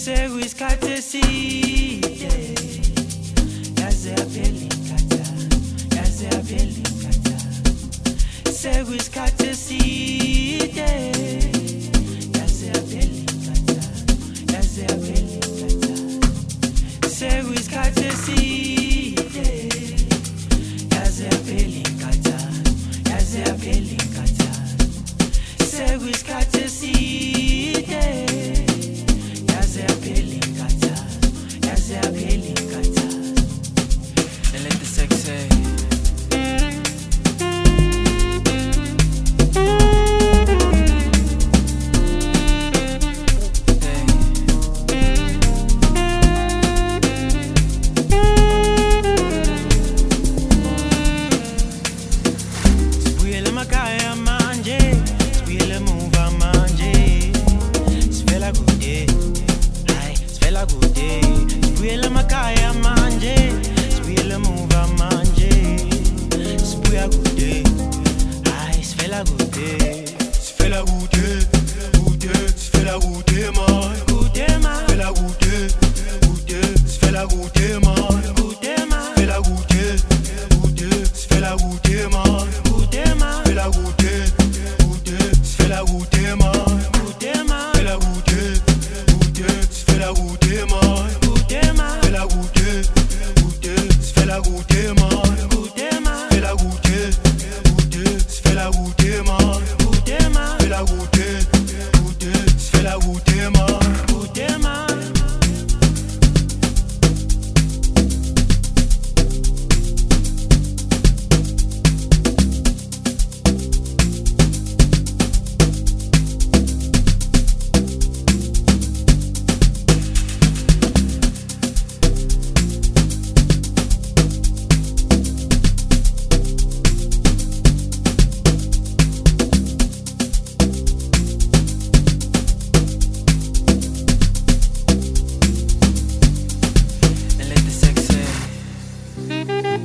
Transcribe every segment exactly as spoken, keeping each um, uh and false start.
Sekuyisikhathi eside yaze yaphela inkatha, yaze yaphela inkatha. Sekuyisikhathi eside yaze yaphela inkatha, yaze yaphela inkatha. Sekuyisikhathi eside yaze yaphela inkatha, yaze yaphela inkatha. Sekuyisikhathi eside yaze yaphela inkatha, yaze yaphela inkatha. And let the sex say sibuyele emakhaya manje, sibuyele emuva manje. Sivela kude, hayi sivela kude. Sibuyele emakhaya manje, sibuyele emuva manje. Sibuya kude, hayi sivela kude. Sivela kude, kude, sivela kude man. Kude ma, Sivela kude, kude, sivela kude man. kude ma, Sivela kude, kude, sivela kude man. kude ma, Sivela kude, kude, sivela kude man. kude ma, Sivela kude, kude, sivela kude man. kude ma, Sivela kude, kude, sivela kude man. kude ma, Sivela kude, kude, sivela kude man. kude ma, Sivela kude, kude, sivela kude man. kude ma. And let the sex say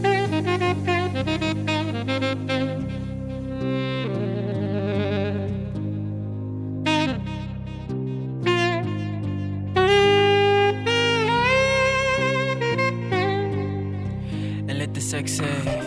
and let the sex say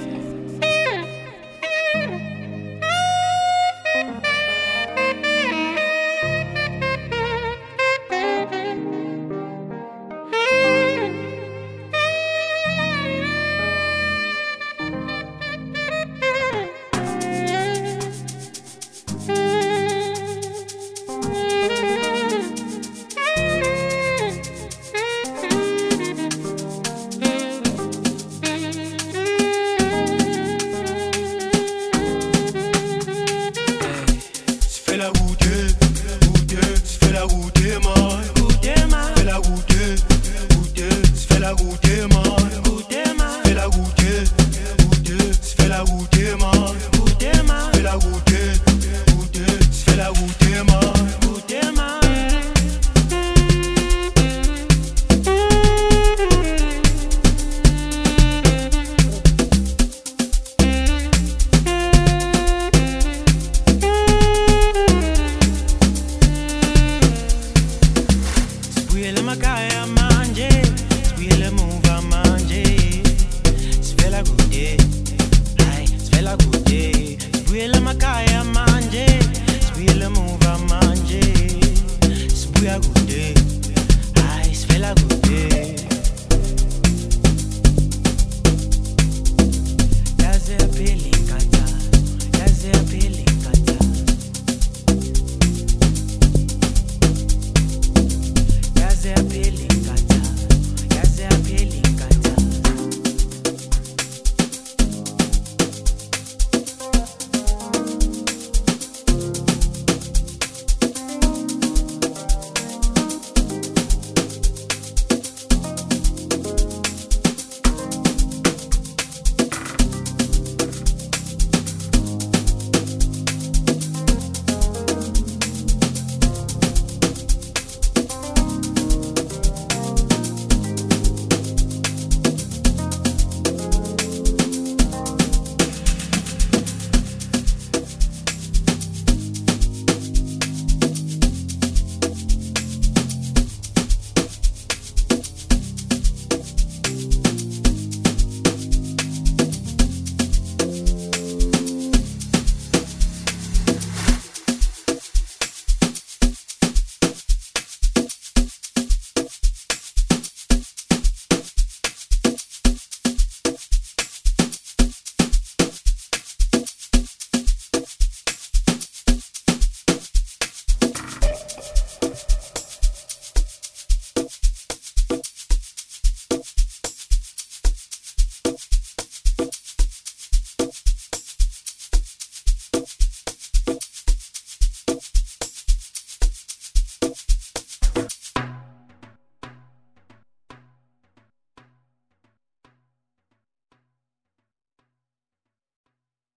Sivela kude, kude, sivela kude man. kude ma, Sivela kude, kude, sivela kude man. kude ma, Sivela kude, kude, sivela kude man. kude ma, Sivela kude, kude, sivela kude man. kude ma. Sibuyele emakhaya manje, sibuyele emuva manje. Sivela kude, hayi sivela kude. Sibuyele emakhaya manje, sibuyele emuva manje. Sibuya kude, hayi sivela kude.